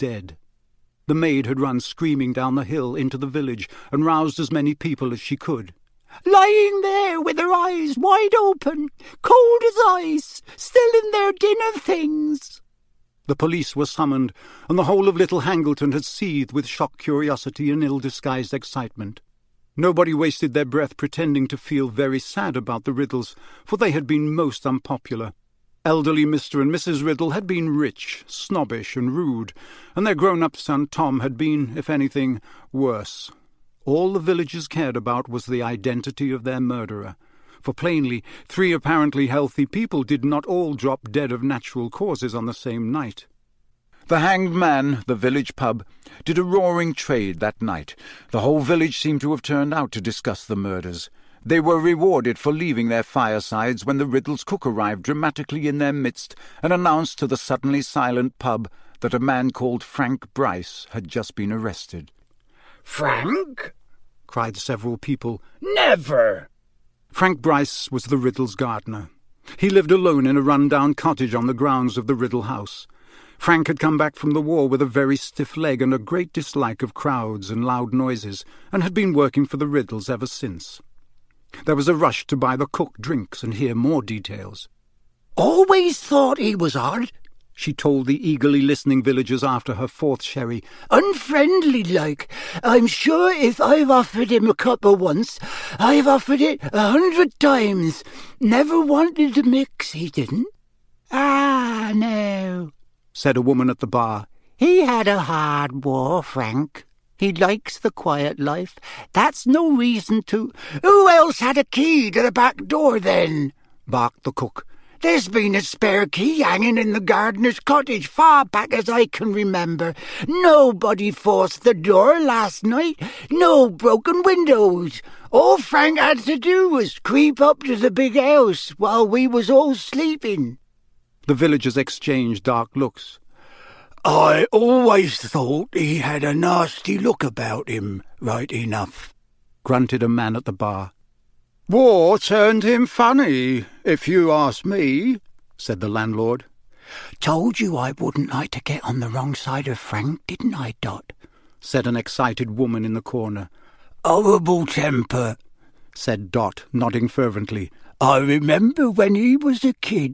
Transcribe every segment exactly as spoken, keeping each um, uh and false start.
dead. The maid had run screaming down the hill into the village and roused as many people as she could. "Lying there with her eyes wide open, cold as ice, still in their dinner things." The police were summoned, and the whole of Little Hangleton had seethed with shocked curiosity and ill-disguised excitement. Nobody wasted their breath pretending to feel very sad about the Riddles, for they had been most unpopular. Elderly Mister and Missus Riddle had been rich, snobbish, and rude, and their grown-up son Tom had been, if anything, worse. All the villagers cared about was the identity of their murderer, for plainly three apparently healthy people did not all drop dead of natural causes on the same night. The Hanged Man, the village pub, did a roaring trade that night. The whole village seemed to have turned out to discuss the murders. They were rewarded for leaving their firesides when the Riddles' cook arrived dramatically in their midst and announced to the suddenly silent pub that a man called Frank Bryce had just been arrested. "Frank?" cried several people. "Never!" Frank Bryce was the Riddles' gardener. He lived alone in a run-down cottage on the grounds of the Riddle house. Frank had come back from the war with a very stiff leg and a great dislike of crowds and loud noises, and had been working for the Riddles ever since. There was a rush to buy the cook drinks and hear more details. "Always thought he was odd," she told the eagerly listening villagers after her fourth sherry. "Unfriendly-like. I'm sure if I've offered him a cuppa once, I've offered it a hundred times. Never wanted to mix, he didn't." "Ah, no," said a woman at the bar. "He had a hard war, Frank. He likes the quiet life. That's no reason to—" "Who else had a key to the back door, then?" barked the cook. "There's been a spare key hanging in the gardener's cottage far back as I can remember. Nobody forced the door last night. No broken windows. All Frank had to do was creep up to the big house while we was all sleeping." The villagers exchanged dark looks. "I always thought he had a nasty look about him, right enough," grunted a man at the bar. "War turned him funny, if you ask me," said the landlord. "Told you I wouldn't like to get on the wrong side of Frank, didn't I, Dot?" said an excited woman in the corner. "Horrible temper," said Dot, nodding fervently. "I remember when he was a kid."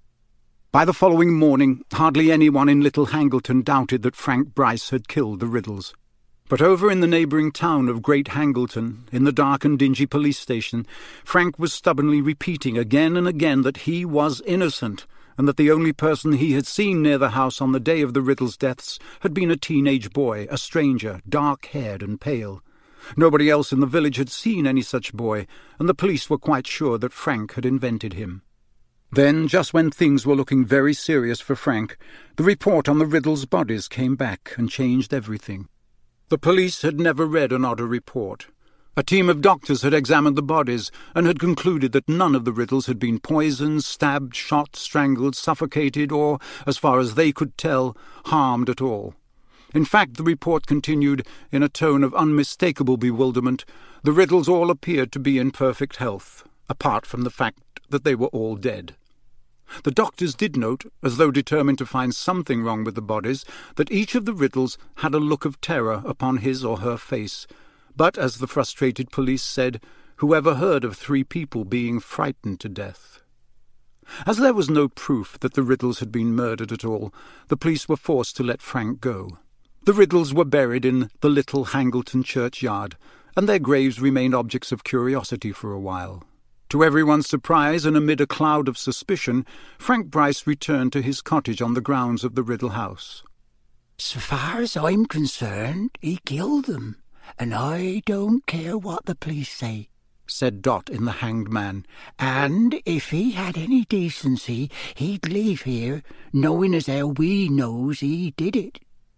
By the following morning, hardly anyone in Little Hangleton doubted that Frank Bryce had killed the Riddles. But over in the neighbouring town of Great Hangleton, in the dark and dingy police station, Frank was stubbornly repeating again and again that he was innocent, and that the only person he had seen near the house on the day of the Riddles' deaths had been a teenage boy, a stranger, dark-haired and pale. Nobody else in the village had seen any such boy, and the police were quite sure that Frank had invented him. Then, just when things were looking very serious for Frank, the report on the Riddles' bodies came back and changed everything. The police had never read an odder report. A team of doctors had examined the bodies and had concluded that none of the Riddles had been poisoned, stabbed, shot, strangled, suffocated, or, as far as they could tell, harmed at all. In fact, the report continued, in a tone of unmistakable bewilderment, the Riddles all appeared to be in perfect health, apart from the fact that they were all dead. The doctors did note, as though determined to find something wrong with the bodies, that each of the Riddles had a look of terror upon his or her face. But, as the frustrated police said, whoever heard of three people being frightened to death? As there was no proof that the Riddles had been murdered at all, the police were forced to let Frank go. The Riddles were buried in the Little Hangleton churchyard, and their graves remained objects of curiosity for a while. To everyone's surprise, and amid a cloud of suspicion, Frank Bryce returned to his cottage on the grounds of the Riddle house. "So far as I'm concerned, he killed them, and I don't care what the police say," said Dot in the Hanged Man. "And if he had any decency, he'd leave here, knowing as how we knows he did it."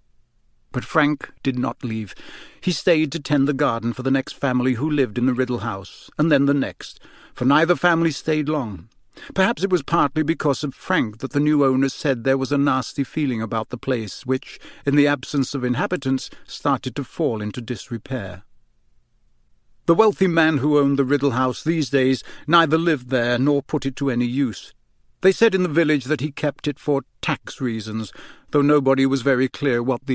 But Frank did not leave. He stayed to tend the garden for the next family who lived in the Riddle house, and then the next, for neither family stayed long. Perhaps it was partly because of Frank that the new owners said there was a nasty feeling about the place, which, in the absence of inhabitants, started to fall into disrepair. The wealthy man who owned the Riddle house these days neither lived there nor put it to any use. They said in the village that he kept it for tax reasons, though nobody was very clear what the